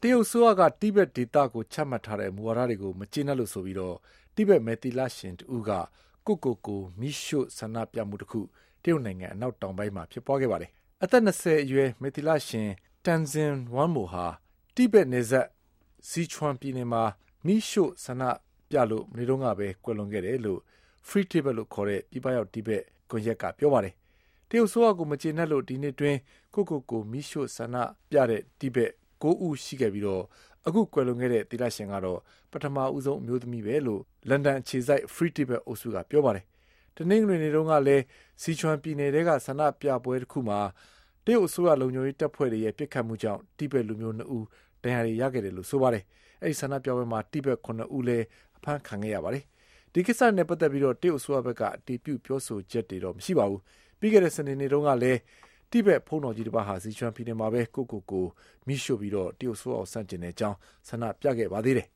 ရုတ်ဆိုးကတိဘက်ဒေသကိုချမှတ်ထားတဲ့မူဝါဒတွေကိုမကျေနပ်လို့ဆိုပြီးတိဘက်မယ်တီလာရှင်တူကကိုမိရှို့ဆန္ဒပြမှုတစ်ခုတရုတ်နိုင်ငံအနောက်တောင်ပိုင်းမှာဖြစ်ပွားခဲ့ပါတယ်။အသက်20အရွယ်မယ်တီလာရှင်တန်ဇင်ဝမ်မိုဟာတိဘက်နယ်စပ်စီချွမ်ပြည်နယ်မှာမိရှို့ဆန္ဒပြလို့မနေ့တုန်းကပဲကွယ်လွန်ခဲ့တယ်လို့ Free Tibet လို့ခေါ်တဲ့ပြည်ပရောက်တိဘက်ကွန်ရက်ကပြောပါတယ်။တရုတ်ဆိုးကိုမကျေနပ်လို့ဒီနေ့တွင်ကိုမိရှို့ဆန္ဒပြတဲ့တိဘက်9ဦးရှိခဲ့ပြီးအခုကွယ်လွန်ခဲ့တဲ့တီလာရှင်ကတော့ပထမဦးဆုံးအမျိုးသမီးပဲလို့လန်ဒန်အခြေစိုက် Free Tibet အုပ်စုကပြောပါတယ်။တနင်္ဂနွေနေ့တုန်းကလည်းစီချွမ်ပြည်နယ်ကဆန္ဒပြပွဲတစ်ခုမှာတရုတ်အစိုးရလုံခြုံရေးတပ်ဖွဲ့တွေရဲ့ပစ်ခတ်မှုကြောင့်တိဘက်လူမျိုး2ဦးဒဏ်ရာတွေရခဲ့တယ်လို့ဆိုပါတယ်။အဲဒီဆန္ဒပြပွဲမှာတိဘက်9ဦးလည်းအဖမ်းခံခဲ့ရပါတယ်။ဒီကိစ္စနဲ့ပတ်သက်ပြီးတရုတ်အစိုးရဘက်ကအတည်ပြုပြောဆိုချက်တွေတော့မရှိပါဘူး။ပြီးခဲ့တဲ့စနေနေ့တုန်းကလည်းတိဘက်ဖုံးတော်ကြီးတစ်ပါးဟာစီချွမ်ပြည်နယ်မှာပဲကိုမိရှို့ပြီးတရုတ်ဆိုးအောင်ဆန့်ကျင်တဲ့အကြောင်းဆန္ဒပြခဲ့ပါသေးတယ်